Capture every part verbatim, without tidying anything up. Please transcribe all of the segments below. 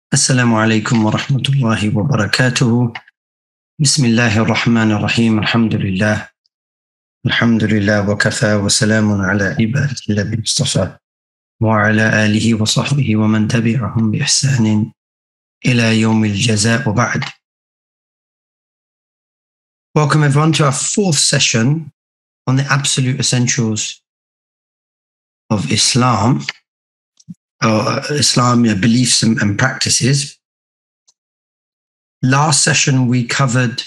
السلام عليكم ورحمة الله وبركاته. بسم الله الرحمن الرحيم. الحمد لله الحمد لله وكفى وسلام على عباده الذين اصطفى وعلى آله وصحبه ومن تبعهم بإحسان إلى يوم الجزاء وبعد. Welcome everyone to our fourth session on the absolute essentials of Islam, or Islam, you know, beliefs and, and practices. Last session we covered,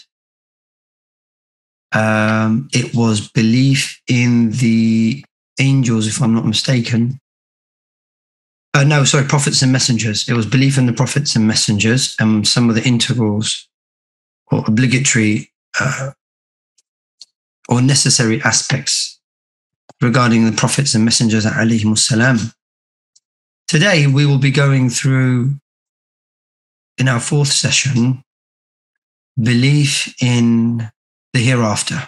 um, it was belief in the angels, if I'm not mistaken. Uh, no, sorry, prophets and messengers. It was belief in the prophets and messengers and some of the integrals or obligatory uh, or necessary aspects regarding the prophets and messengers, alayhimus salam. Today we will be going through, in our fourth session, belief in the hereafter.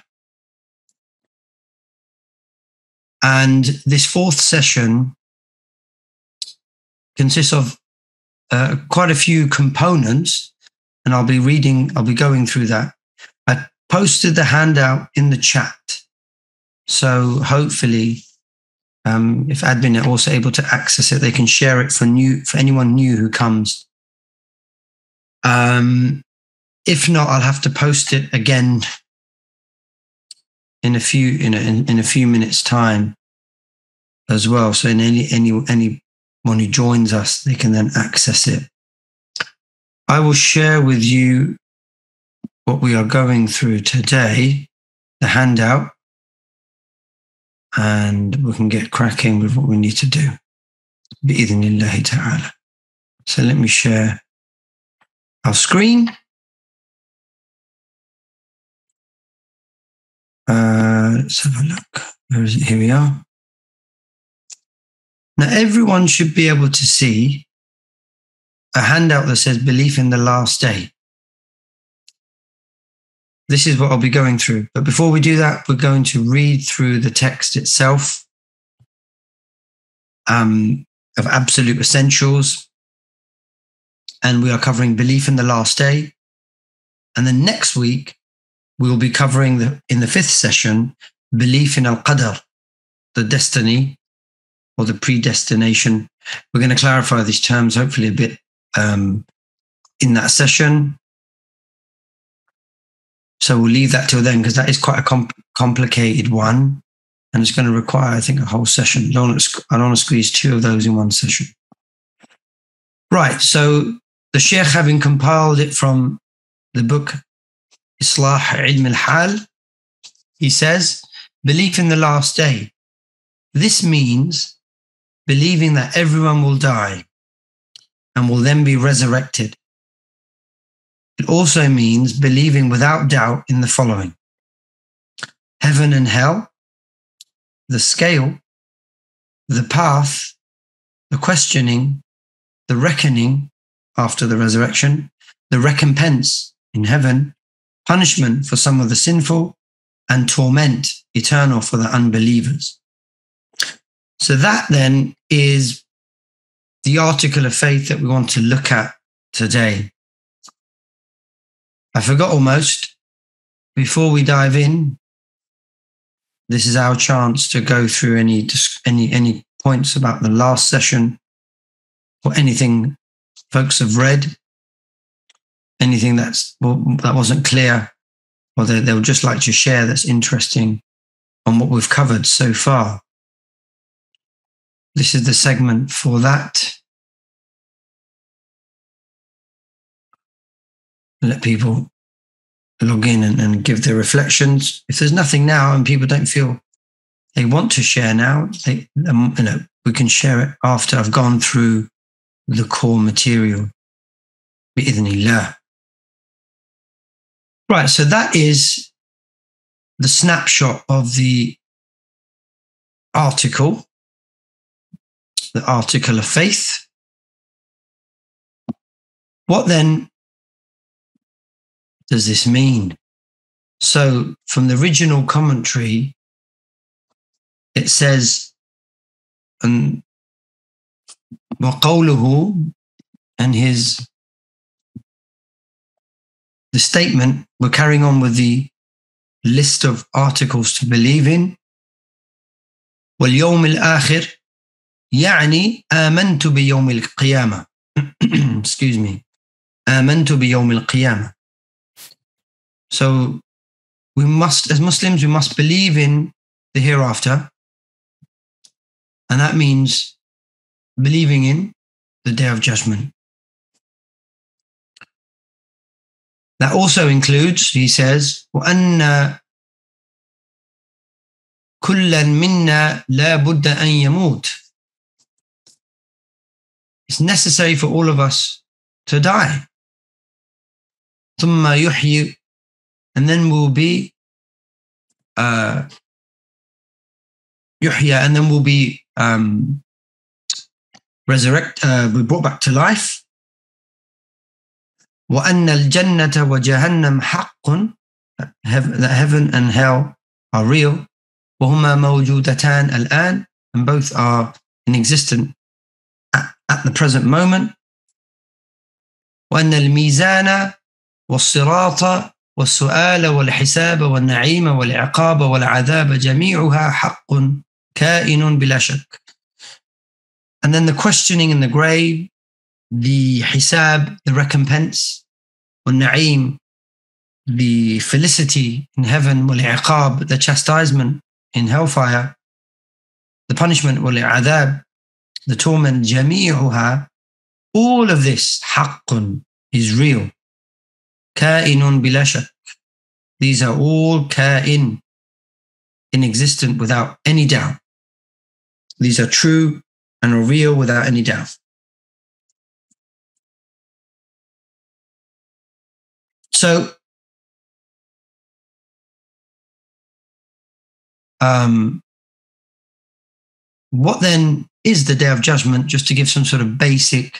And this fourth session consists of uh, quite a few components, and I'll be reading, I'll be going through that. I posted the handout in the chat, so hopefully um, if admin are also able to access it, they can share it for new for anyone new who comes. Um, if not, I'll have to post it again in a few in a, in, in a few minutes' time as well. So in any any anyone who joins us, they can then access it. I will share with you what we are going through today, the handout, and we can get cracking with what we need to do. Bi-idhnillahi ta'ala. So let me share our screen. Uh, let's have a look. Where is it? Here we are. Now, everyone should be able to see a handout that says belief in the last day. This is what I'll be going through. But before we do that, we're going to read through the text itself um, of absolute essentials. And we are covering belief in the last day. And then next week, we will be covering, the, in the fifth session, belief in al-qadr, the destiny or the predestination. We're going to clarify these terms hopefully a bit um, in that session. So we'll leave that till then because that is quite a comp- complicated one. And it's going to require, I think, a whole session. I don't want to, I don't want to squeeze two of those in one session. Right, so the Sheikh, having compiled it from the book Islah Ilm al-Hal, he says, belief in the last day. This means believing that everyone will die and will then be resurrected. It also means believing without doubt in the following: heaven and hell, the scale, the path, the questioning, the reckoning after the resurrection, the recompense in heaven, punishment for some of the sinful, and torment eternal for the unbelievers. So that then is the article of faith that we want to look at today. I forgot almost, before we dive in, this is our chance to go through any any any points about the last session or anything folks have read, anything that's that wasn't clear or they, they would just like to share that's interesting on what we've covered so far. This is the segment for that. Let people log in and, and give their reflections. If there's nothing now and people don't feel they want to share now, they, um, you know, we can share it after I've gone through the core material. Bi-idhnillah. Right, so that is the snapshot of the article, the article of faith. What then does this mean? So from the original commentary, it says, um, وَقَوْلُهُ and his the statement. We're carrying on with the list of articles to believe in. واليوم الآخر يعني آمنت بيوم القيامة. Excuse me. آمنت بيوم القيامة. So we must, as Muslims, we must believe in the hereafter. And that means believing in the Day of Judgment. That also includes, he says, وَأَنَّ كُلًّا مِنَّا لَا بُدَّ أَن يَمُوتَ. It's necessary for all of us to die. ثُمَّ يُحْيِي, and then we'll be uh, يُحْيَى, and then we'll be um, resurrect, uh, we're brought back to life. وَأَنَّ الْجَنَّةَ وَجَهَنَّمْ حَقٌّ, that heaven and hell are real. وَهُمَا مَوْجُودَتَانْ الْآن, and both are in existence at, at the present moment. وَأَنَّ الْمِيزَانَ وَالصِّرَاطَ وَالسُّؤَالَ وَالْحِسَابَ وَالنَّعِيمَ وَالْعِقَابَ وَالْعَذَابَ جَمِيعُهَا حَقٌّ كَائِنٌ بِلَا شَكٍّ. And then the questioning in the grave, the hisab, the recompense, والنعيم, the felicity in heaven, والعقاب, the chastisement in hellfire, the punishment, والعذاب, the torment, جميعها, all of this حق is real. كائن بلا شك. These are all كائن, inexistent without any doubt. These are true and are real without any doubt. So, um, what then is the Day of Judgment? Just to give some sort of basic,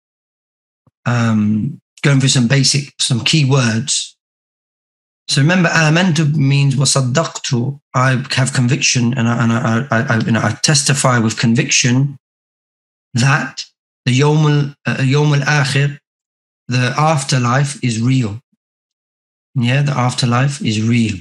um, going through some basic, some key words. So remember, amantu means wasaddaqtu. I have conviction, and I, and I, I, I, you know, I testify with conviction that the yawm al, uh, yawm al-akhir, the afterlife, is real. Yeah, the afterlife is real.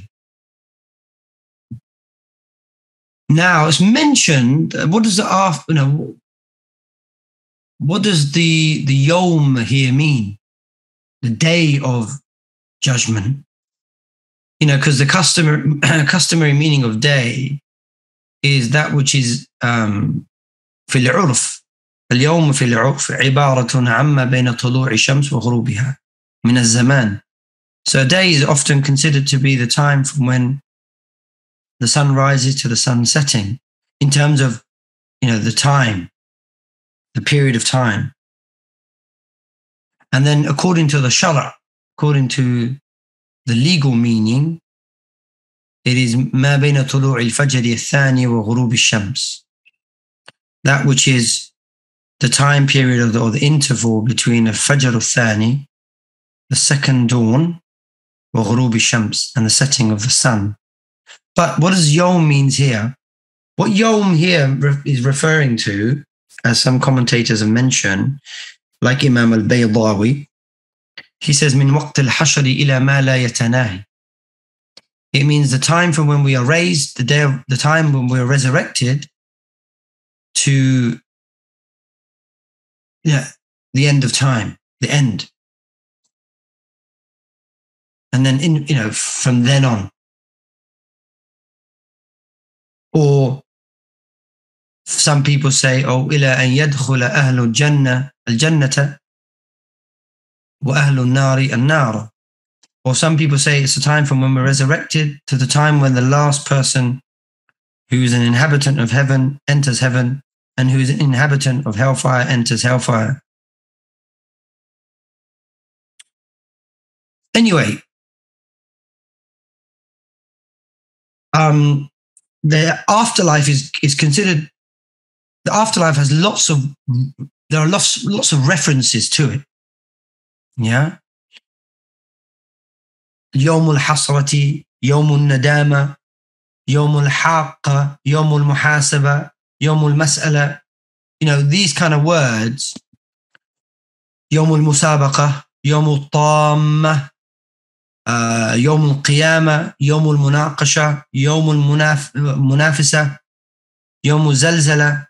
Now, it's mentioned. What does the after? You know, what does the the yom here mean? The day of judgment. You know, because the customary customary meaning of day is that which is um, في العرف. اليوم في العرف عبارة عما بين طلوع الشمس وغروبها من الزمان. So a day is often considered to be the time from when the sun rises to the sun setting, in terms of, you know, the time, the period of time. And then according to the shara, according to the legal meaning, it is ما بين طلوع الفجر الثاني وغروب الشمس. That which is the time period of the, or the interval between الفجر الثاني, the second dawn, وغروب الشمس, and the setting of the sun. But what does yom means here? What yom here is referring to, as some commentators have mentioned, like Imam al-Baydawi, he says, من وقت الحشر إلى ما لا يتناهي. It means the time from when we are raised, the day of the time when we are resurrected, to yeah, the end of time, the end. And then, in, you know, from then on. Or some people say, oh, إلى أن يدخل أهل الجنة الجنة وأهل النار النار. Or some people say it's the time from when we're resurrected to the time when the last person who is an inhabitant of heaven enters heaven, and who is an inhabitant of hellfire enters hellfire. Anyway, um, the afterlife is, is considered, the afterlife has lots of, there are lots, lots of references to it. Yeah. يوم الحسرة, يوم الندامة, يوم الحاقة, يوم المحاسبة, يوم المسألة. You know, these kind of words, يوم المسابقة, يوم الطامة, uh, يوم القيامة, يوم المناقشة, يوم المناف- المنافسة, يوم الزلزلة,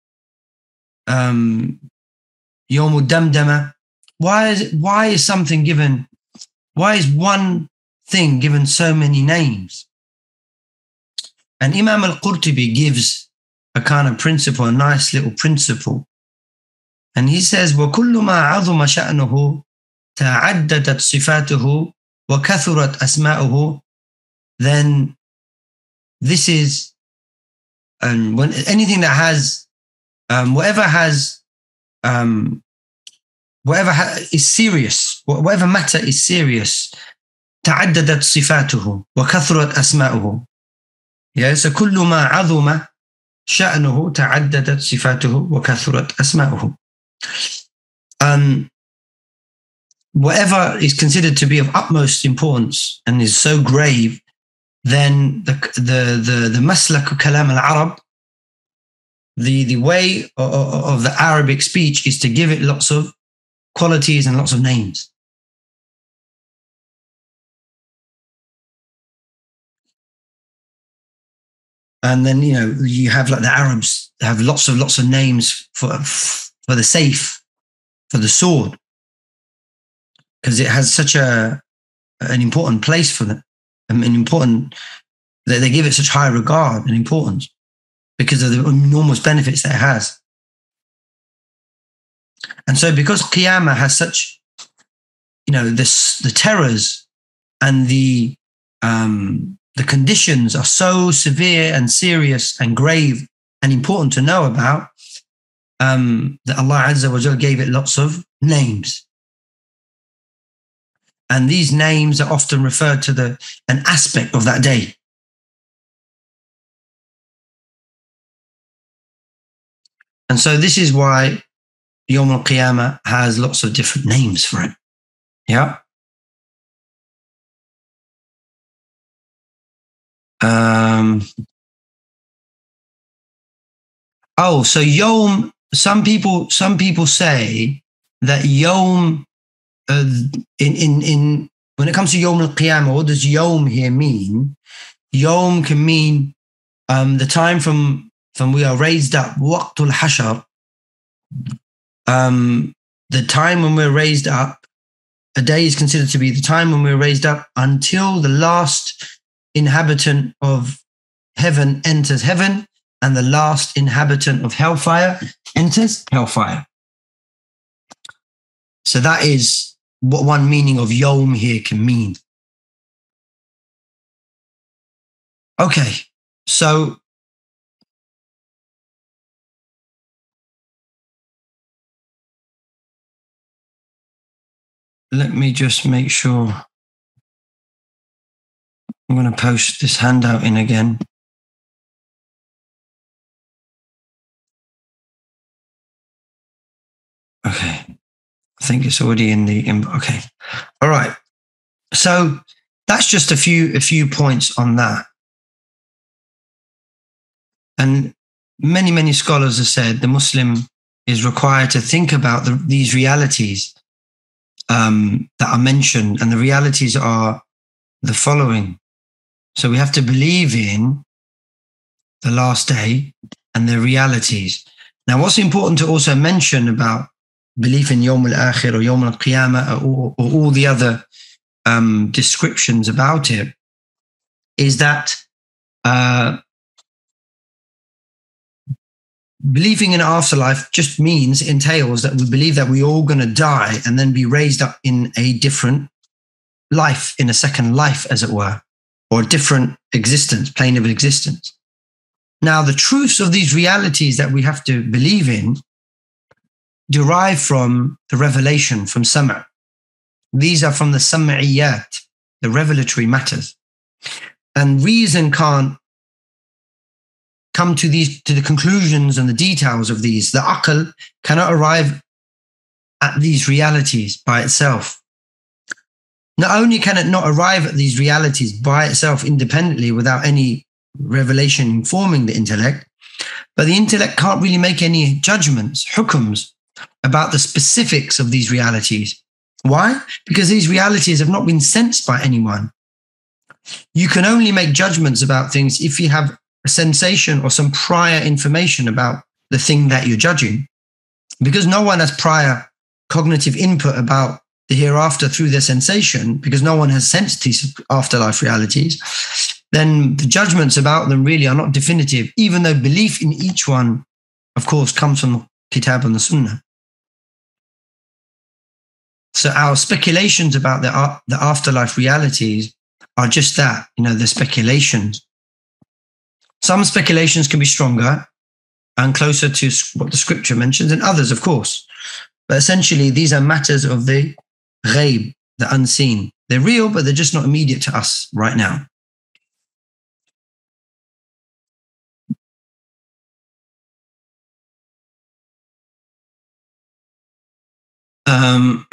um, يوم الدمدمة. Why is, why is something given, why is one thing given so many names? And Imam al-Qurtubi gives a kind of principle, a nice little principle. And he says, وَكُلُّ مَا عَظُمَ شَأْنُهُ تَعَدَّدَتْ صِفَاتُهُ وَكَثُرَتْ أَسْمَاؤُهُ. Then this is, um, when anything that has, um, whatever has, um, whatever ha- is serious, whatever matter is serious, تعددت صفاته وكثرت أسماؤه. Yeah, so كل ما عظم شأنه تعددت صفاته وكثرت أسماؤه. Um, whatever is considered to be of utmost importance and is so grave, then the the the the maslak kalam al-Arab, the the way of, of the Arabic speech is to give it lots of qualities and lots of names. And then, you know, you have like the Arabs have lots of lots of names for for the safe, for the sword, because it has such a an important place for them, an important, that they give it such high regard and importance because of the enormous benefits that it has. And so because Qiyamah has such, you know, this, the terrors and the um, the conditions are so severe and serious and grave and important to know about, um, that Allah Azza wa Jal gave it lots of names. And these names are often referred to the an aspect of that day. And so this is why Yawm al-Qiyamah has lots of different names for it. Yeah. Um, oh, so Yawm, some people, some people say that Yawm, uh, in, in, in, when it comes to Yawm al-Qiyamah, what does Yawm here mean? Yawm can mean um, the time from, from we are raised up, waqtul hashar, um, the time when we're raised up. A day is considered to be the time when we're raised up until the last inhabitant of heaven enters heaven and the last inhabitant of hellfire enters hellfire. So that is what one meaning of Yawm here can mean. Okay, so let me just make sure. I'm going to post this handout in again. Okay, I think it's already in the, in, okay. All right. So that's just a few, a few points on that. And many, many scholars have said the Muslim is required to think about the, these realities um, that are mentioned. And the realities are the following. So we have to believe in the last day and the realities. Now, what's important to also mention about belief in Yawm al-Akhir or Yawm al-Qiyamah or, or all the other um, descriptions about it is that uh, believing in afterlife just means, entails that we believe that we're all going to die and then be raised up in a different life, in a second life, as it were, or a different existence, plane of existence. Now, the truths of these realities that we have to believe in derive from the revelation, from Sam'. These are from the Sam'iyat, the revelatory matters. And reason can't come to these, to the conclusions and the details of these. The aql cannot arrive at these realities by itself. Not only can it not arrive at these realities by itself independently without any revelation informing the intellect, but the intellect can't really make any judgments, hukums, about the specifics of these realities. Why? Because these realities have not been sensed by anyone. You can only make judgments about things if you have a sensation or some prior information about the thing that you're judging. Because no one has prior cognitive input about the hereafter through their sensation, because no one has sensed these afterlife realities, then the judgments about them really are not definitive, even though belief in each one, of course, comes from the Kitab and the Sunnah. So our speculations about the, the afterlife realities are just that, you know, the speculations. Some speculations can be stronger and closer to what the scripture mentions, and others, of course. But essentially, these are matters of the ghaib, the unseen. They're real, but they're just not immediate to us right now. Um,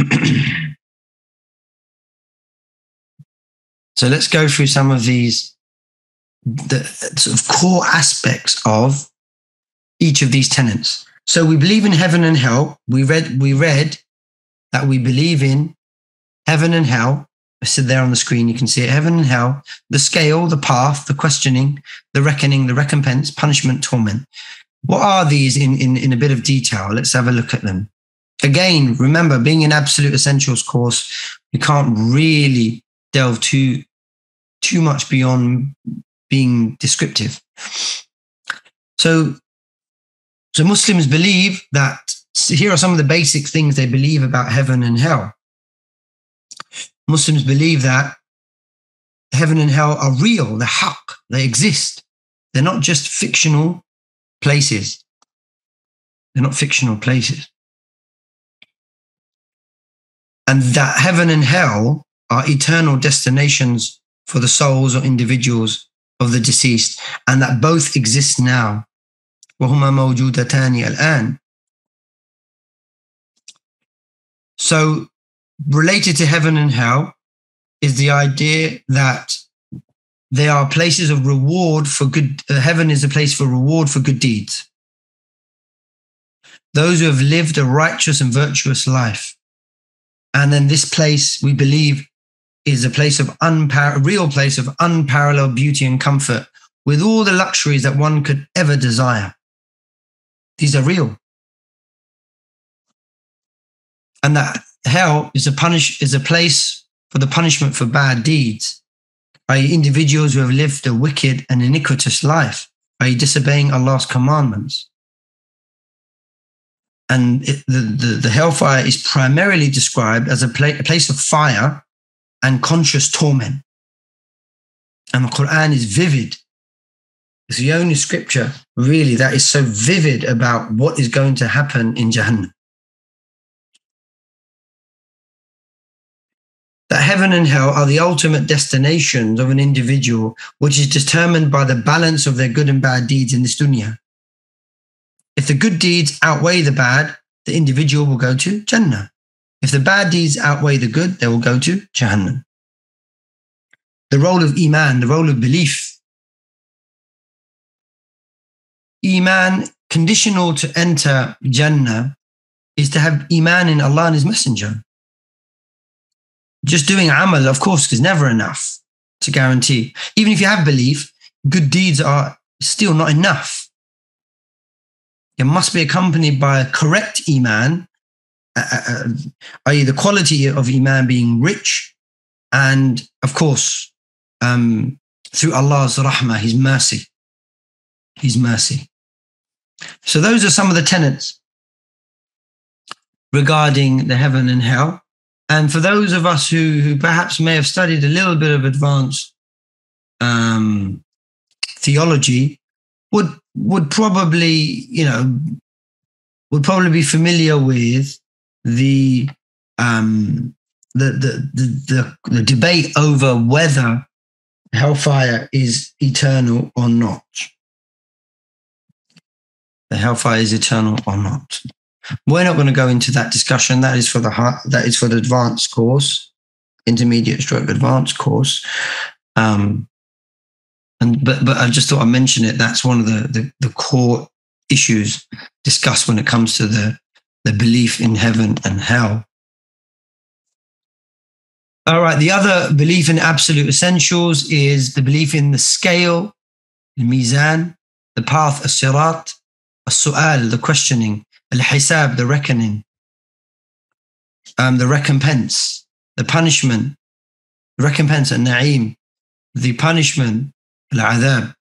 so let's go through some of these, the sort of core aspects of each of these tenets. So we believe in heaven and hell. We read, we read that we believe in heaven and hell. I said there on the screen, you can see it, heaven and hell, the scale, the path, the questioning, the reckoning, the recompense, punishment, torment. What are these in, in, in a bit of detail? Let's have a look at them. Again, remember, being an Absolute Essentials course, we can't really delve too, too much beyond being descriptive. So, so Muslims believe that, so here are some of the basic things they believe about heaven and hell. Muslims believe that heaven and hell are real, they're haqq, they exist. They're not just fictional places. They're not fictional places. And that heaven and hell are eternal destinations for the souls or individuals of the deceased, and that both exist now. وَهُمَا مَوْجُودَتَانِ الْآنِ. So, related to heaven and hell is the idea that they are places of reward for good. Uh, heaven is a place for reward for good deeds. Those who have lived a righteous and virtuous life. And then this place, we believe, is a place of unpar- a real place of unparalleled beauty and comfort, with all the luxuries that one could ever desire. These are real. And that hell is a punish is a place for the punishment for bad deeds, that is individuals who have lived a wicked and iniquitous life, that is disobeying Allah's commandments. And it, the, the, the hellfire is primarily described as a, pla- a place of fire and conscious torment. And the Quran is vivid. It's the only scripture really that is so vivid about what is going to happen in Jahannam. That heaven and hell are the ultimate destinations of an individual, which is determined by the balance of their good and bad deeds in this dunya. If the good deeds outweigh the bad, the individual will go to Jannah. If the bad deeds outweigh the good, they will go to Jahannam. The role of Iman, the role of belief. Iman, conditional to enter Jannah, is to have Iman in Allah and His Messenger. Just doing amal, of course, is never enough to guarantee. Even if you have belief, good deeds are still not enough. It must be accompanied by a correct Iman, uh, that is the quality of Iman being rich, and of course, um, through Allah's rahmah, His mercy. His mercy. So those are some of the tenets regarding the heaven and hell. And for those of us who, who perhaps may have studied a little bit of advanced um, theology, would would probably, you know, would probably be familiar with the um, the, the, the, the, the debate over whether hellfire is eternal or not. The hellfire is eternal or not. We're not going to go into that discussion. That is for the that is for the advanced course, intermediate stroke advanced course. Um, and but but I just thought I'd mention it. That's one of the, the the core issues discussed when it comes to the the belief in heaven and hell. All right, the other belief in absolute essentials is the belief in the scale, the mizan, the path, as-sirat, as-su'al, the questioning, al-hisab, the reckoning, um, the recompense, the punishment, the recompense, al-na'im, the punishment, al-adhab,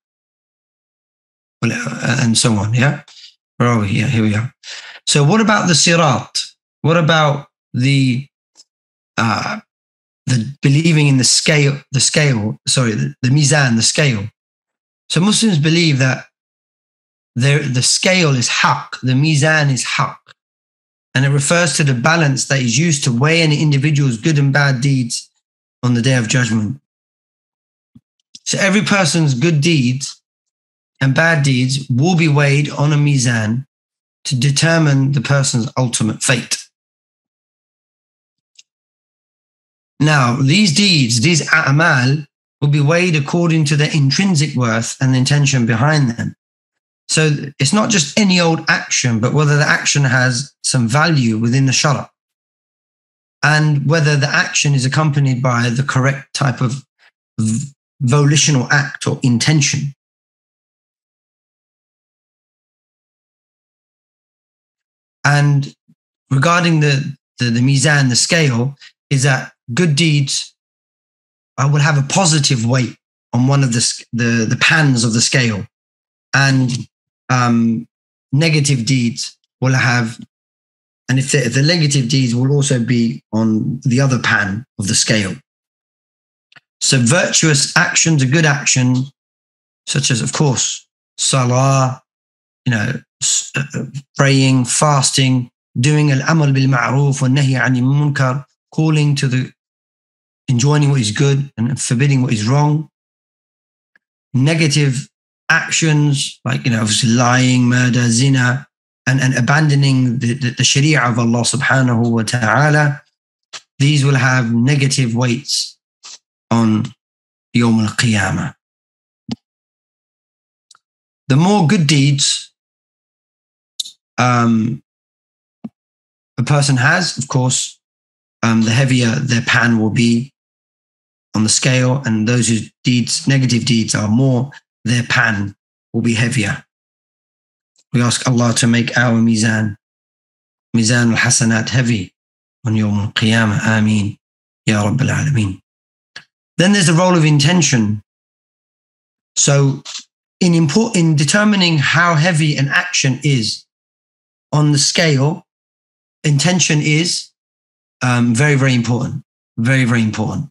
and so on, yeah? Where are we? Yeah, here we are. So what about the sirat? What about the uh, the believing in the scale, the scale, sorry, the, the mizan, the scale? So Muslims believe that the scale is haqq, the mizan is haqq, and it refers to the balance that is used to weigh an individual's good and bad deeds on the Day of Judgment. So every person's good deeds and bad deeds will be weighed on a mizan to determine the person's ultimate fate. Now, these deeds, these a'mal, will be weighed according to their intrinsic worth and the intention behind them. So it's not just any old action, but whether the action has some value within the shara, and whether the action is accompanied by the correct type of volitional act or intention. And regarding the, the, the mizan, the scale, is that good deeds uh, will have a positive weight on one of the, the, the pans of the scale, and um, negative deeds will have, and if the, if the negative deeds will also be on the other pan of the scale. So virtuous actions, a good action, such as, of course, salah, you know, praying, fasting, doing al-amal bil ma'ruf wa nahy 'anil munkar, calling to the, enjoining what is good and forbidding what is wrong. Negative actions, like, you know, obviously lying, murder, zina, and, and abandoning the, the, the sharia of Allah subhanahu wa ta'ala, these will have negative weights on Yawm al-Qiyamah. The more good deeds um, a person has, of course, um, the heavier their pan will be on the scale, and those whose deeds, negative deeds, are more, their pan will be heavier. We ask Allah to make our mizan, mizan al-hasanat, heavy on Yawm al-Qiyamah. Ameen. Ya Rabbil Alameen. Then there's the role of intention. So in, import, in determining how heavy an action is on the scale, intention is um, very, very important. Very, very important.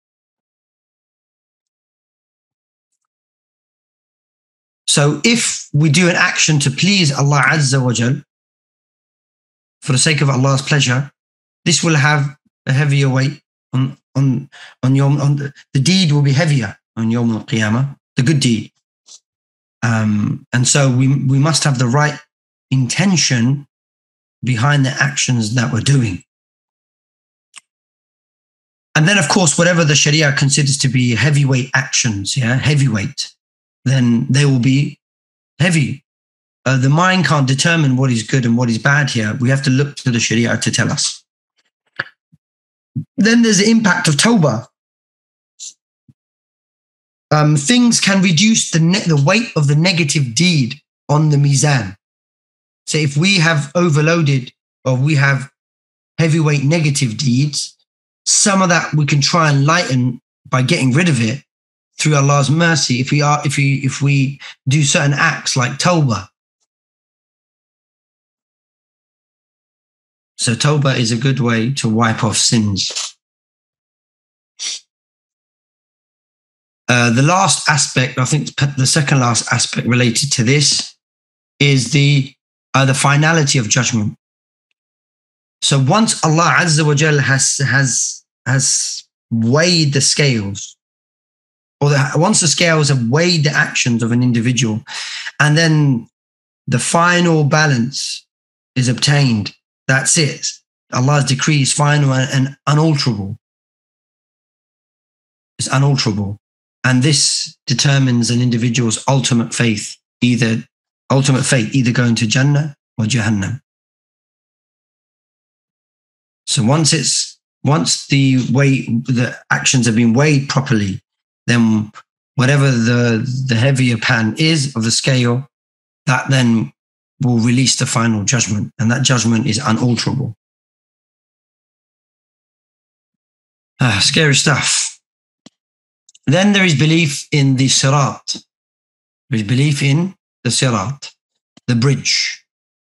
So if we do an action to please Allah Azza wa Jal, for the sake of Allah's pleasure, this will have a heavier weight on on on Yawm, on the, the deed will be heavier on Yawm al-Qiyamah, the good deed. Um, and so we we must have the right intention behind the actions that we're doing. And then, of course, whatever the Sharia considers to be heavyweight actions, yeah, heavyweight, then they will be heavy. Uh, the mind can't determine what is good and what is bad here. We have to look to the Sharia to tell us. Then there's the impact of tawbah. Um, things can reduce the, ne- the weight of the negative deed on the mizan. So if we have overloaded or we have heavyweight negative deeds, some of that we can try and lighten by getting rid of it through Allah's mercy, if we are, if we, if we do certain acts like tawbah. So tawbah is a good way to wipe off sins. Uh, the last aspect, I think the second last aspect related to this is the uh, the finality of judgment. So once Allah Azza wa Jal has has has weighed the scales, or the, once the scales have weighed the actions of an individual, and then the final balance is obtained, that's it. Allah's decree is final and unalterable. It's unalterable. And this determines an individual's ultimate faith, either ultimate fate, either going to Jannah or Jahannam. So once it's once the weight, the actions have been weighed properly, then whatever the the heavier pan is of the scale, that then will release the final judgment, and that judgment is unalterable. Ah, scary stuff. Then there is belief in the sirat. There is belief in the sirat, the bridge.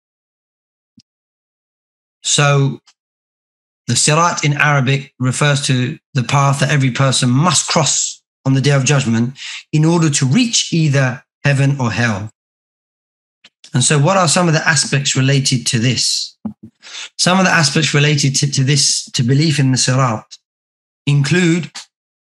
So the sirat in Arabic refers to the path that every person must cross on the Day of Judgment in order to reach either heaven or hell. And so what are some of the aspects related to this? Some of the aspects related to, to this, to belief in the sirat, include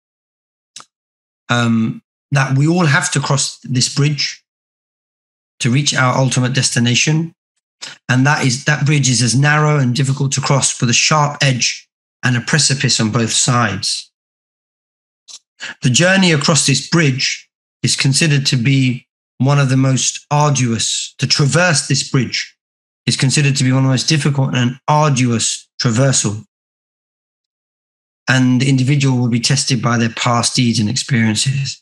um, that we all have to cross this bridge to reach our ultimate destination. And that is that bridge is as narrow and difficult to cross with a sharp edge and a precipice on both sides. The journey across this bridge is considered to be one of the most arduous. To traverse this bridge is considered to be one of the most difficult and arduous traversal. And the individual will be tested by their past deeds and experiences.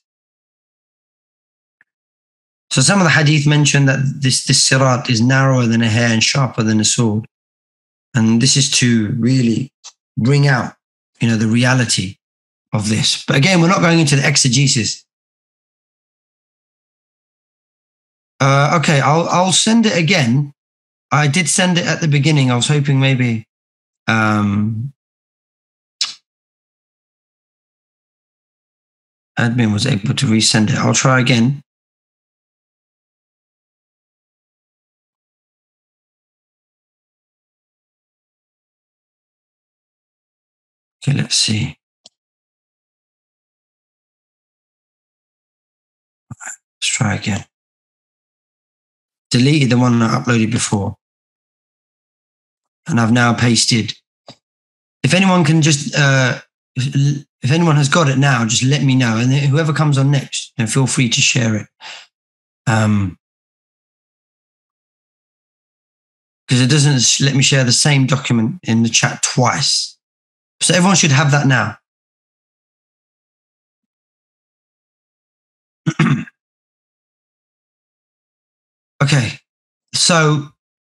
So some of the hadith mention that this, this sirat is narrower than a hair and sharper than a sword. And this is to really bring out, you know, the reality of this. But again, we're not going into the exegesis. Uh, okay, I'll, I'll send it again. I did send it at the beginning. I was hoping maybe um, admin was able to resend it. I'll try again. Okay, let's see. Let's try again. Deleted the one I uploaded before. And I've now pasted. If anyone can just, uh, if anyone has got it now, just let me know. And whoever comes on next, you know, feel free to share it. Um, because it doesn't let me share the same document in the chat twice. So everyone should have that now. Okay, so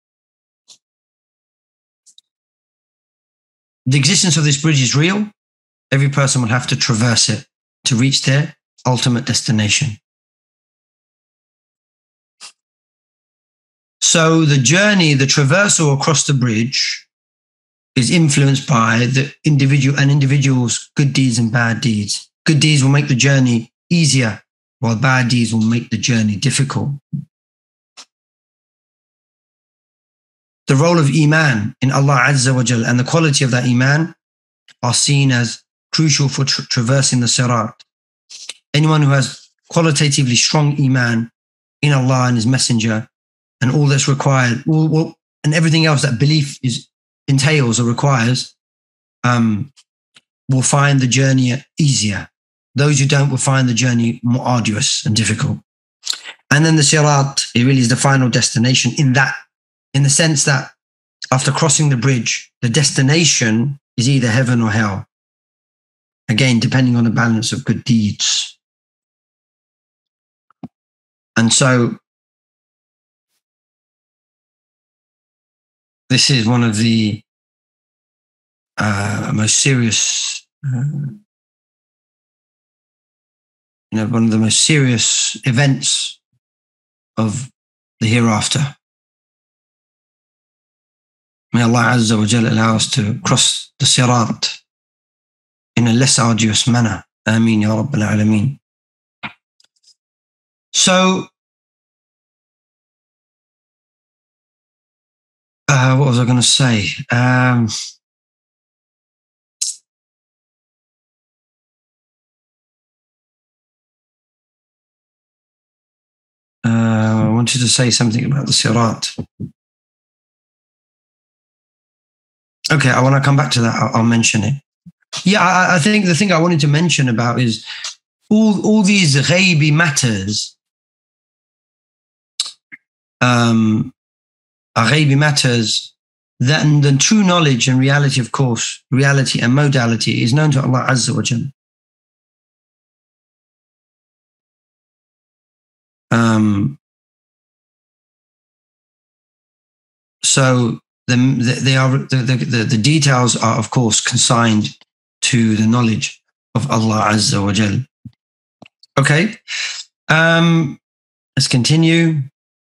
the existence of this bridge is real. Every person will have to traverse it to reach their ultimate destination. So the journey, the traversal across the bridge is influenced by the individual and individual's good deeds and bad deeds. Good deeds will make the journey easier, while bad deeds will make the journey difficult. The role of Iman in Allah Azza wa Jal and the quality of that Iman are seen as crucial for tra- traversing the sirat. Anyone who has qualitatively strong Iman in Allah and His Messenger and all that's required, all, all, and everything else that belief is entails or requires, um, will find the journey easier. Those who don't will find the journey more arduous and difficult. And then the sirat, it really is the final destination in that, in the sense that after crossing the bridge, the destination is either heaven or hell. Again, depending on the balance of good deeds. And so this is one of the uh, most serious, uh, you know, one of the most serious events of the hereafter. May Allah Azza wa Jalla allow us to cross the sirat in a less arduous manner. Ameen ya Rabbil Alameen. So, uh, what was I going to say? Um, uh, I wanted to say something about the sirat. Okay, I want to come back to that. I'll, I'll mention it. Yeah, I, I think the thing I wanted to mention about is all, all these ghaibi matters, um, are ghaibi matters then the true knowledge and reality, of course, reality and modality is known to Allah Azza wa Jal. Um, so the, the, they are the, the, the details are, of course, consigned to the knowledge of Allah Azza wa Jal. Okay, um, let's continue.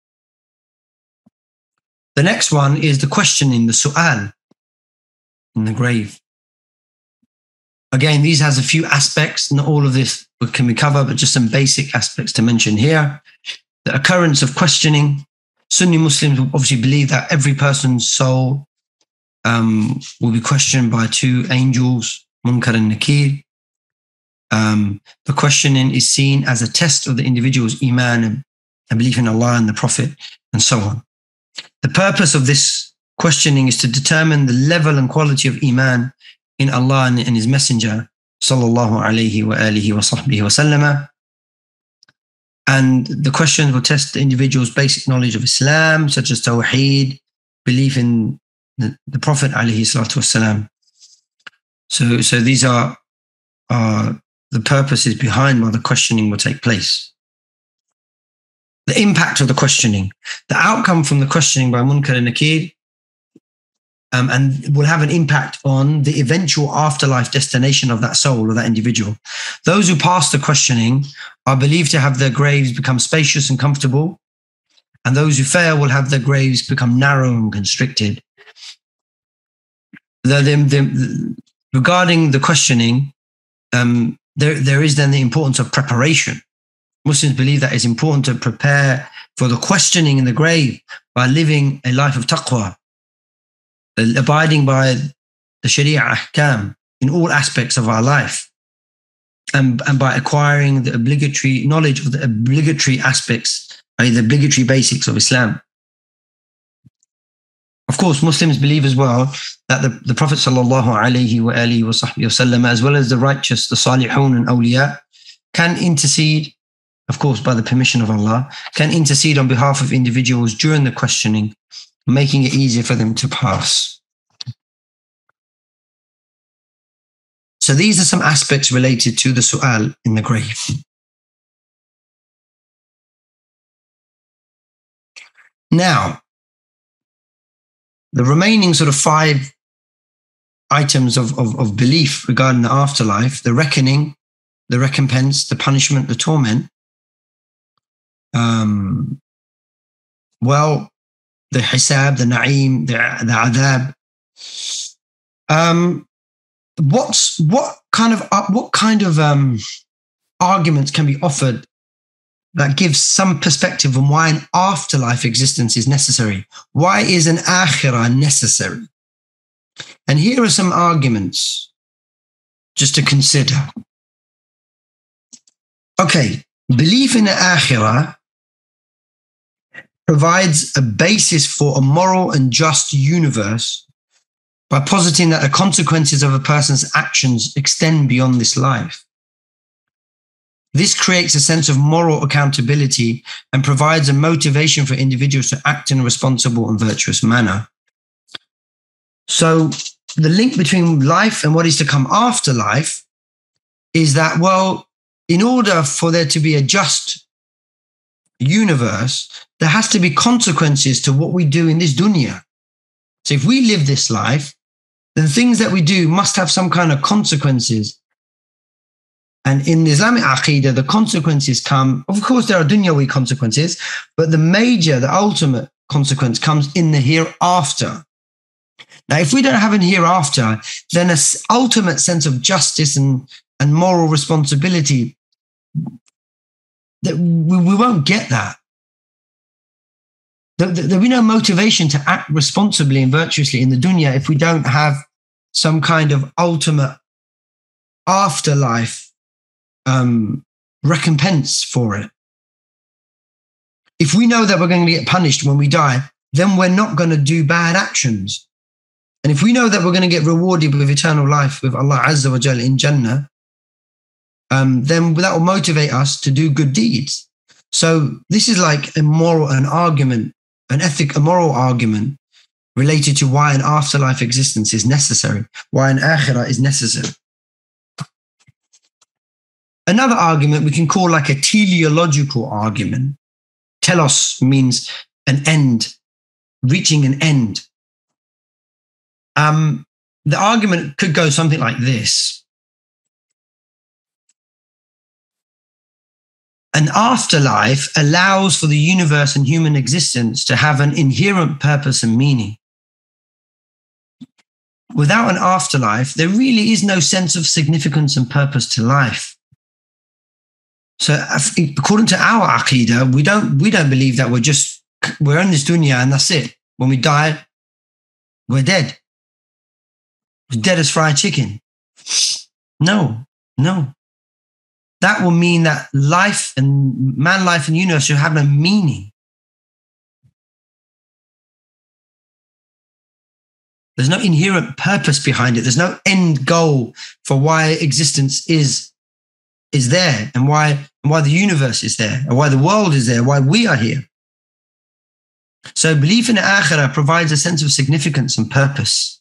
The next one is the questioning, the su'al in the grave. Again, these has a few aspects. Not all of this can be covered, but just some basic aspects to mention here. The occurrence of questioning. Sunni Muslims obviously believe that every person's soul um, will be questioned by two angels, Munkar and Nakir. Um, the questioning is seen as a test of the individual's iman and, and belief in Allah and the Prophet and so on. The purpose of this questioning is to determine the level and quality of iman in Allah and in His Messenger, sallallahu alayhi wa alihi wa sahbihi wa sallama. And the questions will test the individual's basic knowledge of Islam, such as Tawheed, belief in the, the Prophet alayhi salatu wasalam. So, so these are, are the purposes behind why the questioning will take place. The impact of the questioning, the outcome from the questioning by Munkar and Nakir, um, and will have an impact on the eventual afterlife destination of that soul or that individual. Those who pass the questioning are believed to have their graves become spacious and comfortable, and those who fail will have their graves become narrow and constricted. The, the, the, regarding the questioning, um, there, there is then the importance of preparation. Muslims believe that it's important to prepare for the questioning in the grave by living a life of taqwa, abiding by the Sharia ahkam in all aspects of our life, and, and by acquiring the obligatory knowledge of the obligatory aspects, that is the obligatory basics of Islam. Of course, Muslims believe as well that the, the Prophet sallallahu alaihi wa alihi wa sahbihi wasallam, as well as the righteous, the salihun and awliya, can intercede, of course, by the permission of Allah, can intercede on behalf of individuals during the questioning, making it easier for them to pass. So these are some aspects related to the su'al in the grave. Now, the remaining sort of five items of, of, of belief regarding the afterlife, the reckoning, the recompense, the punishment, the torment, um, well, the hisab, the na'im, the, the adab. Um, what's, what kind of, uh, what kind of um, arguments can be offered that gives some perspective on why an afterlife existence is necessary? Why is an akhirah necessary? And here are some arguments just to consider. Okay, belief in the akhirah provides a basis for a moral and just universe by positing that the consequences of a person's actions extend beyond this life. This creates a sense of moral accountability and provides a motivation for individuals to act in a responsible and virtuous manner. So the link between life and what is to come after life is that, well, in order for there to be a just universe, there has to be consequences to what we do in this dunya. So if we live this life, then things that we do must have some kind of consequences. And in the Islamic Aqidah, the consequences come, of course, there are dunyawi consequences, but the major, the ultimate consequence comes in the hereafter. Now, if we don't have an hereafter, then an ultimate sense of justice and, and moral responsibility, that we, we won't get that. There, there'll be no motivation to act responsibly and virtuously in the dunya if we don't have some kind of ultimate afterlife um, recompense for it. If we know that we're going to get punished when we die, then we're not going to do bad actions. And if we know that we're going to get rewarded with eternal life with Allah Azza wa Jalla in Jannah, um, then that will motivate us to do good deeds. So this is like a moral, an argument, an ethic, a moral argument related to why an afterlife existence is necessary, why an akhirah is necessary. Another argument we can call like a teleological argument. Telos means an end, reaching an end. Um, the argument could go something like this. An afterlife allows for the universe and human existence to have an inherent purpose and meaning. Without an afterlife, there really is no sense of significance and purpose to life. So according to our Aqidah, we don't, we don't believe that we're just, we're in this dunya and that's it. When we die, we're dead. We're dead as fried chicken. No, no. That will mean that life and man life and universe should have a meaning. There's no inherent purpose behind it. There's no end goal for why existence is, is there and why, and why the universe is there and why the world is there, why we are here. So belief in the akhirah provides a sense of significance and purpose.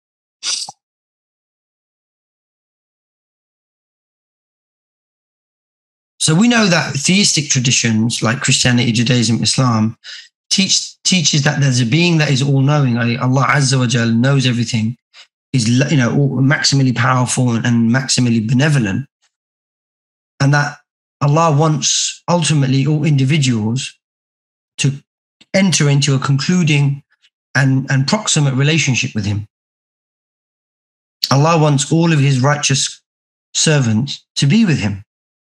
So we know that theistic traditions like Christianity, Judaism, Islam teach teaches that there's a being that is all-knowing. Allah Azza wa Jal knows everything, is, you know, maximally powerful and maximally benevolent, and that Allah wants ultimately all individuals to enter into a concluding and, and proximate relationship with Him. Allah wants all of His righteous servants to be with Him.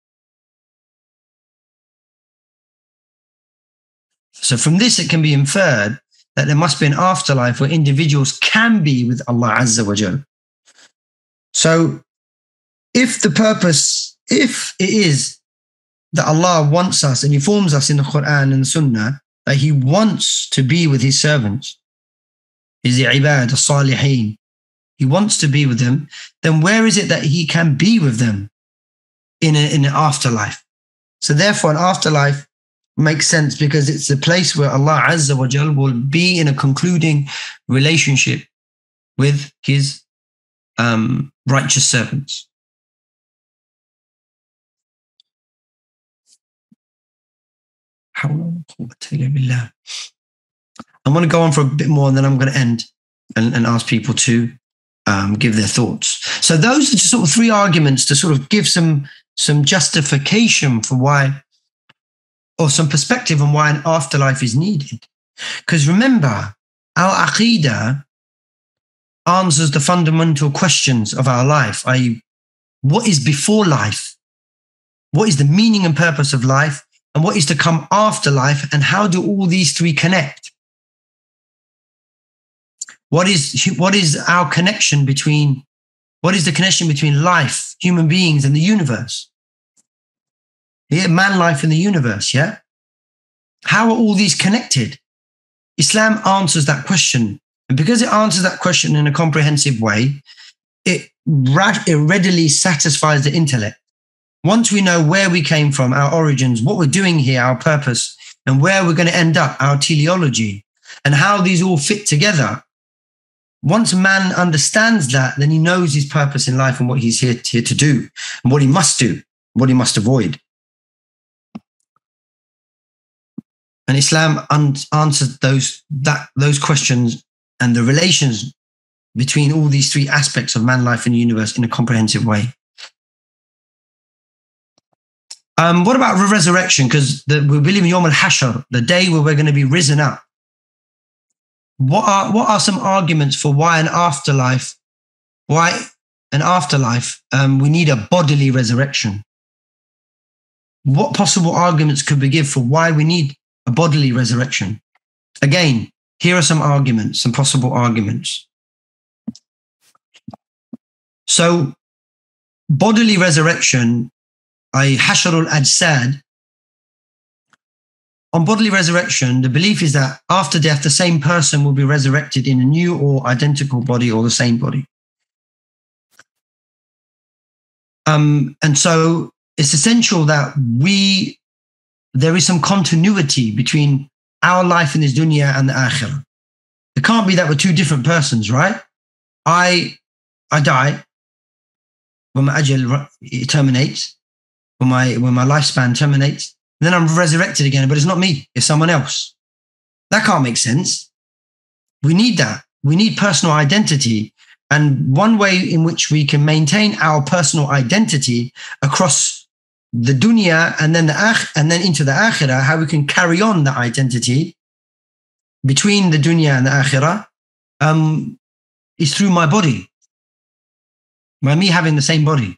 So from this, it can be inferred that there must be an afterlife where individuals can be with Allah Azza wa Jal. So if the purpose, if it is that Allah wants us and informs us in the Quran and the Sunnah that He wants to be with His servants, His ibad, the salihin, He wants to be with them, then where is it that He can be with them in, a, in an afterlife? So therefore, an afterlife makes sense because it's a place where Allah Azza wa Jal will be in a concluding relationship with His um, righteous servants. I'm going to go on for a bit more and then I'm going to end and, and ask people to um, give their thoughts. So those are just sort of three arguments to sort of give some, some justification for why, or some perspective on why an afterlife is needed. Because remember, our Aqidah answers the fundamental questions of our life, that is, what is before life? What is the meaning and purpose of life? And what is to come after life? And how do all these three connect? What is, what is our connection between, what is the connection between life, human beings, and the universe? Yeah, man life in the universe, yeah? How are all these connected? Islam answers that question. And because it answers that question in a comprehensive way, it, it readily satisfies the intellect. Once we know where we came from, our origins, what we're doing here, our purpose, and where we're going to end up, our teleology, and how these all fit together, once man understands that, then he knows his purpose in life and what he's here, here to do, and what he must do, what he must avoid. And Islam un- answers those, that, those questions and the relations between all these three aspects of man, life, and universe in a comprehensive way. Um, what about resurrection? Because we believe in Yawm al-Hashr, the day where we're going to be risen up. What are, what are some arguments for why an afterlife, why an afterlife, um, we need a bodily resurrection? What possible arguments could we give for why we need a bodily resurrection? Again, here are some arguments, some possible arguments. So, bodily resurrection, ay hashrul ajsad. On bodily resurrection, the belief is that after death, the same person will be resurrected in a new or identical body or the same body. Um, and so it's essential that we, there is some continuity between our life in this dunya and the akhirah. The it can't be that we're two different persons, right? I, I die when my ajal terminates, when my, when my lifespan terminates, then I'm resurrected again, but it's not me, it's someone else. That can't make sense. We need that. We need personal identity. And one way in which we can maintain our personal identity across the dunya and then the akh- and then into the akhirah, how we can carry on that identity between the dunya and the akhirah, um, is through my body, by me having the same body.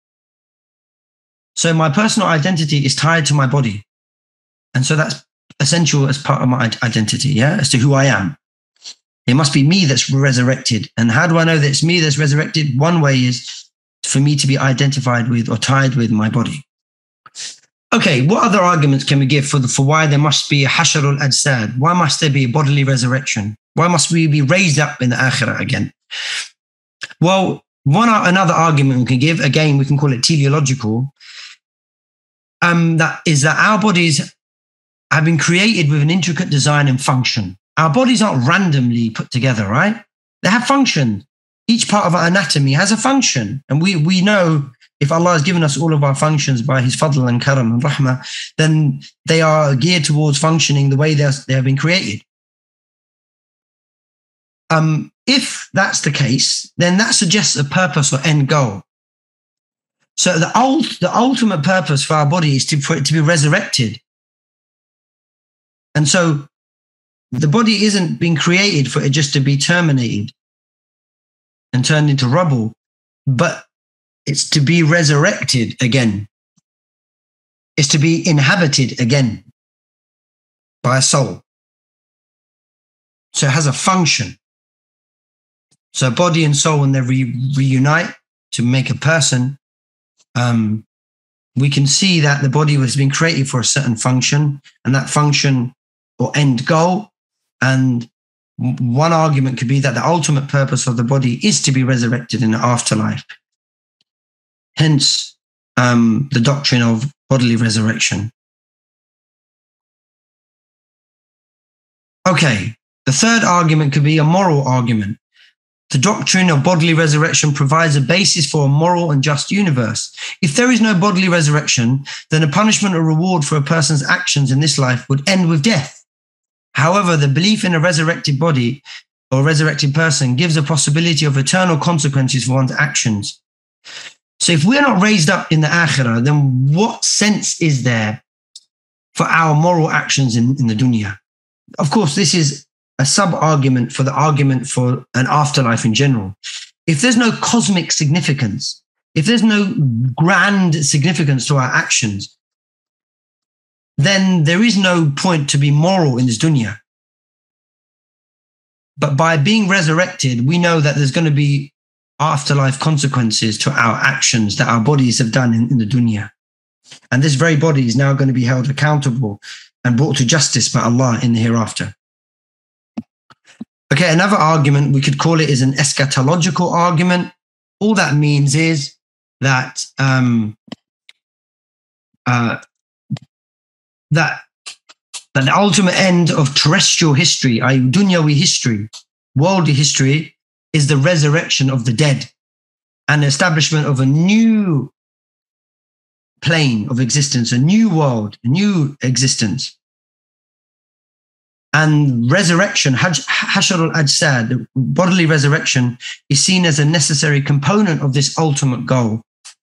So my personal identity is tied to my body. And so that's essential as part of my identity, yeah, as to who I am. It must be me that's resurrected. And how do I know that it's me that's resurrected? One way is for me to be identified with or tied with my body. Okay, what other arguments can we give for, the, for why there must be a hasharul ajsad? Why must there be a bodily resurrection? Why must we be raised up in the akhirah again? Well, one another argument we can give, again, we can call it teleological, um, that is that our bodies have been created with an intricate design and function. Our bodies aren't randomly put together, right? They have function. Each part of our anatomy has a function. And we, we know if Allah has given us all of our functions by His fadl and karam and rahmah, then they are geared towards functioning the way they have been created. Um, if that's the case, then that suggests a purpose or end goal. So the, ult, the ultimate purpose for our body is to, for it to be resurrected. And so the body isn't being created for it just to be terminated and turned into rubble, but it's to be resurrected again. It's to be inhabited again by a soul. So it has a function. So body and soul, when they re- reunite to make a person, um, we can see that the body has been created for a certain function, and that function or end goal. And one argument could be that the ultimate purpose of the body is to be resurrected in the afterlife. Hence, um, the doctrine of bodily resurrection. Okay, the third argument could be a moral argument. The doctrine of bodily resurrection provides a basis for a moral and just universe. If there is no bodily resurrection, then a punishment or reward for a person's actions in this life would end with death. However, the belief in a resurrected body or resurrected person gives a possibility of eternal consequences for one's actions. So if we're not raised up in the akhirah, then what sense is there for our moral actions in, in the dunya? Of course, this is a sub-argument for the argument for an afterlife in general. If there's no cosmic significance, if there's no grand significance to our actions, then there is no point to be moral in this dunya. But by being resurrected, we know that there's going to be afterlife consequences to our actions that our bodies have done in, in the dunya. And this very body is now going to be held accountable and brought to justice by Allah in the hereafter. Okay, another argument, we could call it is an eschatological argument. All that means is that um, uh, that, that the ultimate end of terrestrial history, that is dunyawi history, worldly history, is the resurrection of the dead and the establishment of a new plane of existence, a new world, a new existence. And resurrection, hashr al-ajsad, bodily resurrection, is seen as a necessary component of this ultimate goal.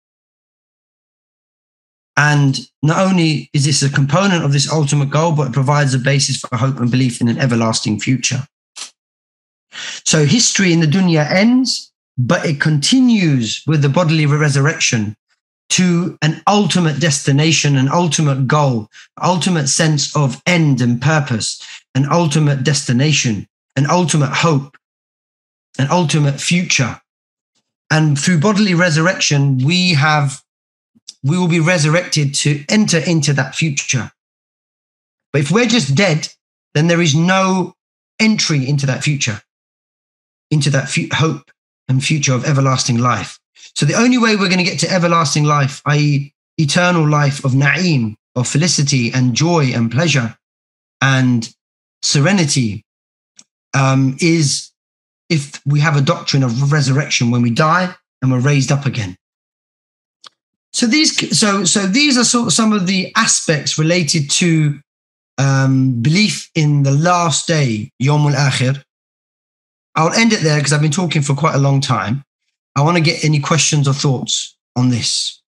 And not only is this a component of this ultimate goal, but it provides a basis for hope and belief in an everlasting future. So history in the dunya ends, but it continues with the bodily resurrection to an ultimate destination, an ultimate goal, ultimate sense of end and purpose, an ultimate destination, an ultimate hope, an ultimate future. And through bodily resurrection, we have, we will be resurrected to enter into that future. But if we're just dead, then there is no entry into that future, into that fu- hope and future of everlasting life. So the only way we're going to get to everlasting life, that is eternal life of na'im, of felicity and joy and pleasure and serenity um, is if we have a doctrine of resurrection when we die and we're raised up again. So these, so so these are sort of some of the aspects related to um, belief in the last day, Yawm al-Akhir. I'll end it there because I've been talking for quite a long time. I want to get any questions or thoughts on this.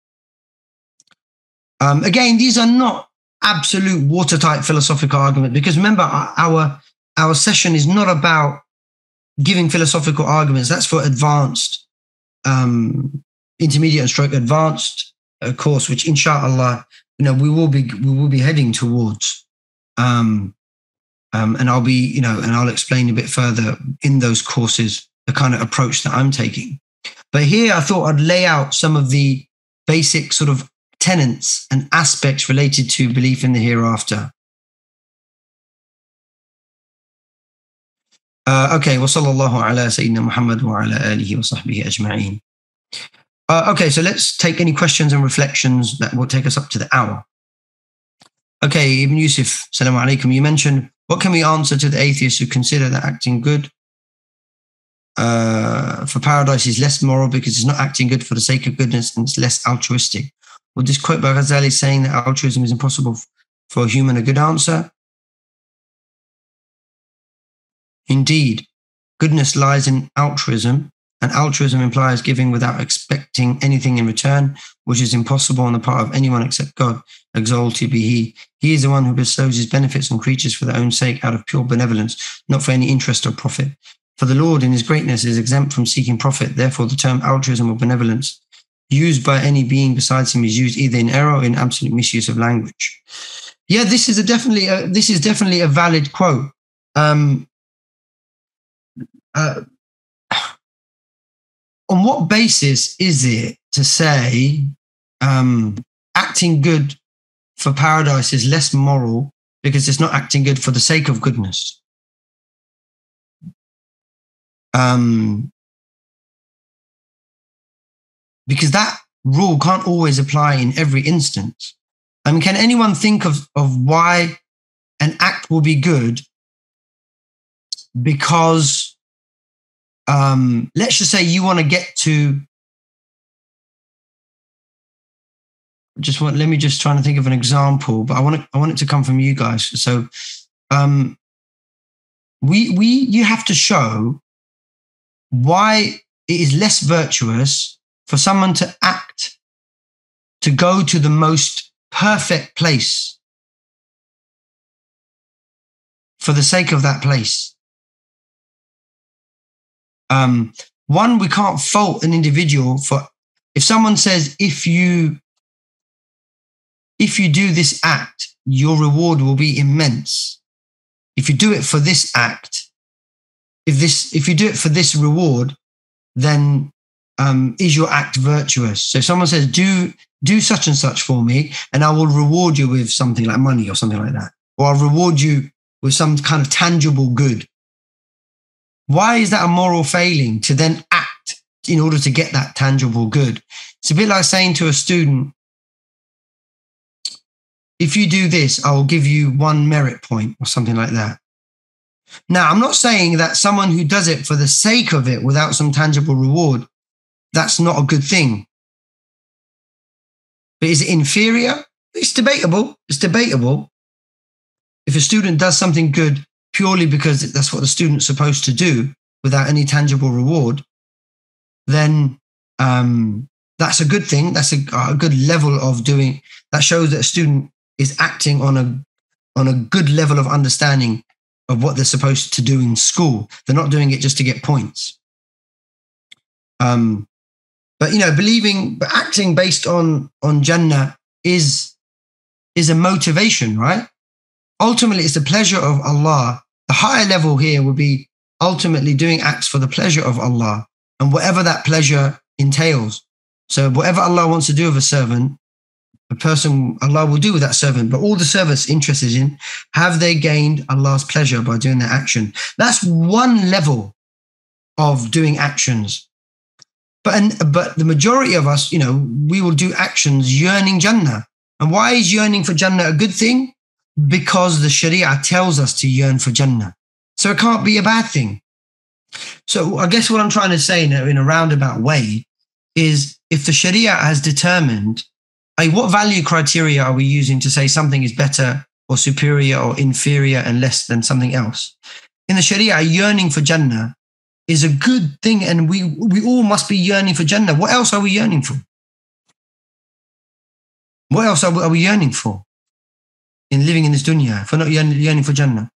Um, again, these are not absolute watertight philosophical arguments, because remember, our our session is not about giving philosophical arguments. That's for advanced, um, intermediate and stroke advanced uh, course, which inshallah, you know, we will be we will be heading towards. Um, um, and I'll be, you know, and I'll explain a bit further in those courses the kind of approach that I'm taking. But here, I thought I'd lay out some of the basic sort of tenets and aspects related to belief in the hereafter. Uh, okay, wa sallallahu ala Sayyidina Muhammad wa ala alihi wa sahbihi ajma'een. Uh, okay, so let's take any questions and reflections that will take us up to the hour. Okay, Ibn Yusuf, Assalamu alaikum. You mentioned, what can we answer to the atheists who consider that acting good uh, for paradise is less moral because it's not acting good for the sake of goodness and it's less altruistic? Well, this quote by Ghazali saying that altruism is impossible for a human, a good answer? Indeed, goodness lies in altruism, and altruism implies giving without expecting anything in return, which is impossible on the part of anyone except God. Exalted be He. He is the one who bestows His benefits on creatures for their own sake out of pure benevolence, not for any interest or profit. For the Lord in His greatness is exempt from seeking profit. Therefore, the term altruism or benevolence used by any being besides Him is used either in error or in absolute misuse of language. Yeah, this is a definitely a, this is definitely a valid quote. Um, uh, on what basis is it to say um, acting good for paradise is less moral because it's not acting good for the sake of goodness? Um, because that rule can't always apply in every instance. I mean, can anyone think of, of why an act will be good because, um, let's just say you want to get to, just want, let me just try to think of an example, but I want it, I want it to come from you guys. So um, we, we, you have to show why it is less virtuous for someone to act, to go to the most perfect place for the sake of that place. Um, one, we can't fault an individual for, if someone says, if you, if you do this act, your reward will be immense. If you do it for this act, if this, if you do it for this reward, then um, is your act virtuous? So if someone says, do, do such and such for me, and I will reward you with something like money or something like that, or I'll reward you with some kind of tangible good. Why is that a moral failing to then act in order to get that tangible good? It's a bit like saying to a student, if you do this, I will give you one merit point or something like that. Now, I'm not saying that someone who does it for the sake of it without some tangible reward, that's not a good thing. But is it inferior? It's debatable. It's debatable. If a student does something good purely because that's what the student's supposed to do without any tangible reward, then um, that's a good thing. That's a, a good level of doing. That shows that a student is acting on a on a good level of understanding of what they're supposed to do in school. They're not doing it just to get points. Um, but you know, believing, but acting based on on Jannah is is a motivation, right? Ultimately, it's the pleasure of Allah. The higher level here would be ultimately doing acts for the pleasure of Allah and whatever that pleasure entails. So whatever Allah wants to do with a servant, a person, Allah will do with that servant. But all the servant's interested in, have they gained Allah's pleasure by doing their action? That's one level of doing actions. But, and, but the majority of us, you know, we will do actions yearning Jannah. And why is yearning for Jannah a good thing? Because the Sharia tells us to yearn for Jannah. So it can't be a bad thing. So I guess what I'm trying to say in a, in a roundabout way is if the Sharia has determined, like, what value criteria are we using to say something is better or superior or inferior and less than something else? In the Sharia, yearning for Jannah is a good thing, and we, we all must be yearning for Jannah. What else are we yearning for? What else are we, are we yearning for in living in this dunya, if we're not yearning, yearning for Jannah?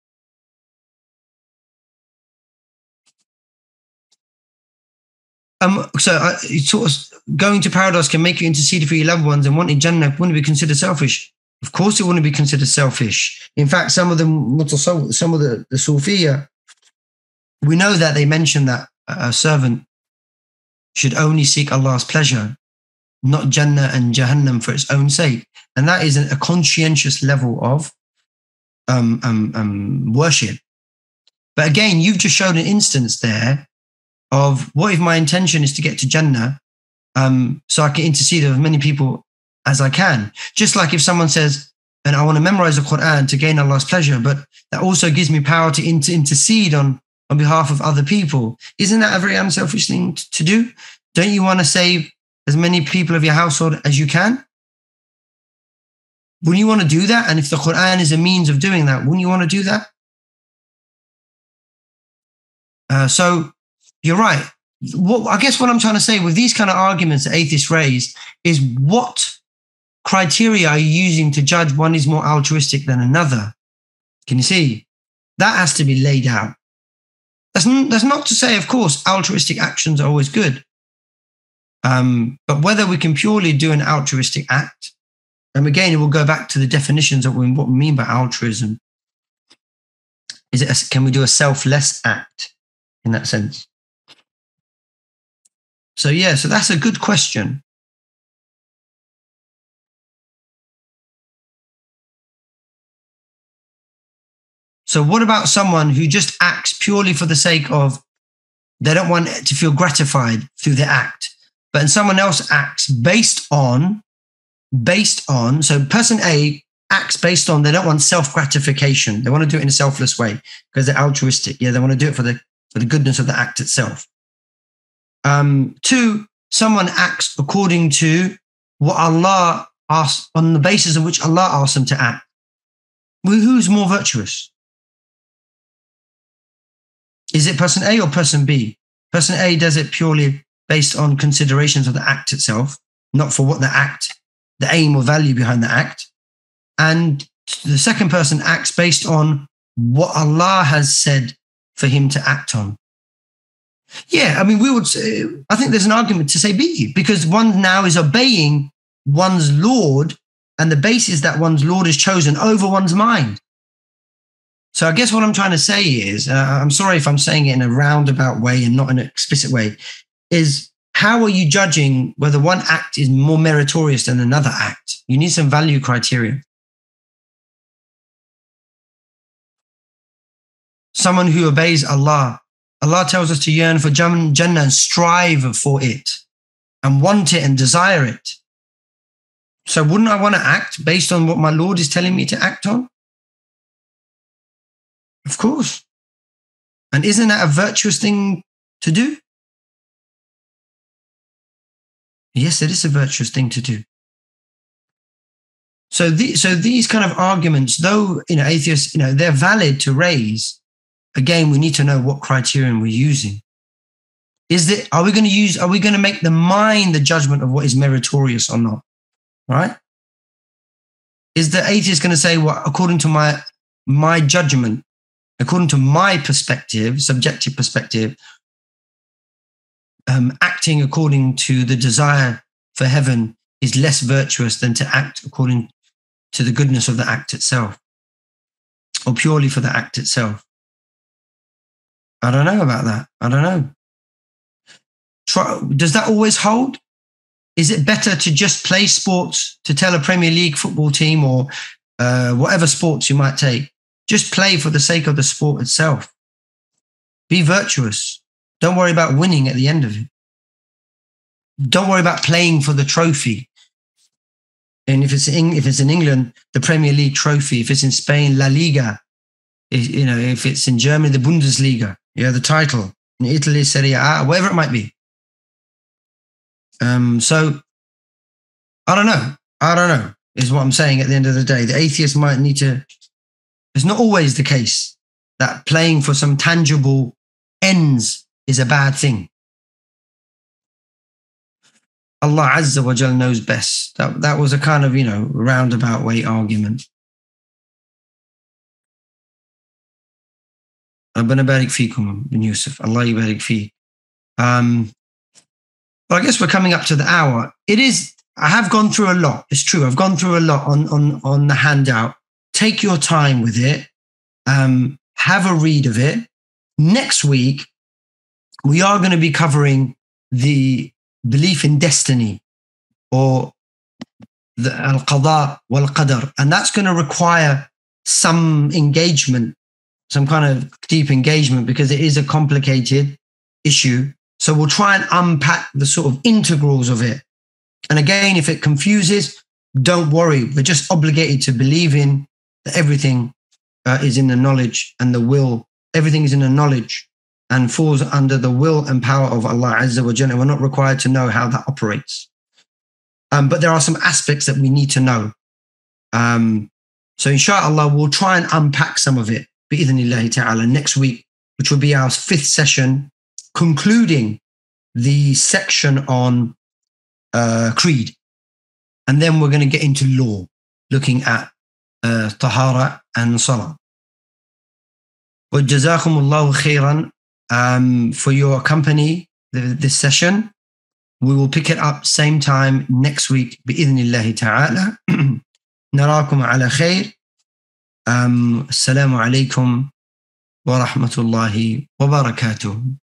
Um, so uh, sort of going to paradise can make you intercede for your loved ones, and wanting Jannah wouldn't be considered selfish. Of course it wouldn't be considered selfish. In fact, some of them, some of the, the Sufiya, we know that they mention that a servant should only seek Allah's pleasure, not Jannah and Jahannam for its own sake. And that is a conscientious level of um, um, um, worship. But again, you've just shown an instance there of what if my intention is to get to Jannah um, so I can intercede with as many people as I can. Just like if someone says, and I want to memorize the Quran to gain Allah's pleasure, but that also gives me power to inter- intercede on, on behalf of other people. Isn't that a very unselfish thing to do? Don't you want to save as many people of your household as you can? Wouldn't you want to do that? And if the Quran is a means of doing that, wouldn't you want to do that? Uh, so you're right. What, I guess what I'm trying to say with these kind of arguments that atheists raise is, what criteria are you using to judge one is more altruistic than another? Can you see? That has to be laid out. That's, n- that's not to say, of course, altruistic actions are always good. Um, but whether we can purely do an altruistic act, and again, it will go back to the definitions of what we mean by altruism. Is it a, can we do a selfless act in that sense? So yeah, so that's a good question. So what about someone who just acts purely for the sake of, they don't want to feel gratified through the act, but then someone else acts based on, based on, so person A acts based on, they don't want self-gratification. They want to do it in a selfless way because they're altruistic. Yeah, they want to do it for the, for the goodness of the act itself. Um, two, someone acts according to what Allah asks, on the basis of which Allah asks them to act. Well, who's more virtuous? Is it person A or person B? Person A does it purely based on considerations of the act itself, not for what the act, the aim or value behind the act. And the second person acts based on what Allah has said for him to act on. Yeah, I mean, we would say, I think there's an argument to say B, because one now is obeying one's Lord, and the basis that one's Lord is chosen over one's mind. So I guess what I'm trying to say is, uh, I'm sorry if I'm saying it in a roundabout way and not in an explicit way, is how are you judging whether one act is more meritorious than another act? You need some value criteria. Someone who obeys Allah, Allah tells us to yearn for Jannah and strive for it and want it and desire it. So wouldn't I want to act based on what my Lord is telling me to act on? Of course. And isn't that a virtuous thing to do? Yes, it is a virtuous thing to do. So, the, so these kind of arguments, though, you know, atheists, you know, they're valid to raise. Again, we need to know what criterion we're using. Is it, are we going to use, are we going to make the mind the judgment of what is meritorious or not? Right? Is the atheist going to say, well, according to my, my judgment, according to my perspective, subjective perspective, um, acting according to the desire for heaven is less virtuous than to act according to the goodness of the act itself, or purely for the act itself? I don't know about that. I don't know. Try, does that always hold? Is it better to just play sports, to tell a Premier League football team or uh, whatever sports you might take, just play for the sake of the sport itself? Be virtuous. Don't worry about winning at the end of it. Don't worry about playing for the trophy. And if it's in, if it's in England, the Premier League trophy. If it's in Spain, La Liga. If, you know, if it's in Germany, the Bundesliga, yeah, the title. In Italy, Serie A, whatever it might be. Um, so, I don't know. I don't know, is what I'm saying at the end of the day. The atheist might need to... It's not always the case that playing for some tangible ends is a bad thing. Allah Azza wa Jal knows best. That, that was a kind of, you know, roundabout way argument. ربنا بارك فيكم بن يوسف. Allah يبارك فيك. Um, but I guess we're coming up to the hour. It is, I have gone through a lot. It's true. I've gone through a lot on, on, on the handout. Take your time with it. Um, have a read of it. Next week, we are going to be covering the belief in destiny, or the al-qada wal-qadar. And that's going to require some engagement, some kind of deep engagement, because it is a complicated issue. So we'll try and unpack the sort of integrals of it. And again, if it confuses, don't worry. We're just obligated to believe in that everything uh, is in the knowledge and the will. Everything is in the knowledge and falls under the will and power of Allah Azza wa Jalla. We're not required to know how that operates. Um, but there are some aspects that we need to know. Um, so inshallah, we'll try and unpack some of it, bi'idhnillahi ta'ala, next week, which will be our fifth session, concluding the section on uh, creed. And then we're going to get into law, looking at uh, tahara and salah. وَجَزَاكُمُ اللَّهُ خَيْرًا um, for your company this session. We will pick it up same time next week, bi'idhnillahi ta'ala. نراكم على خير. Um, السلام عليكم ورحمة الله وبركاته.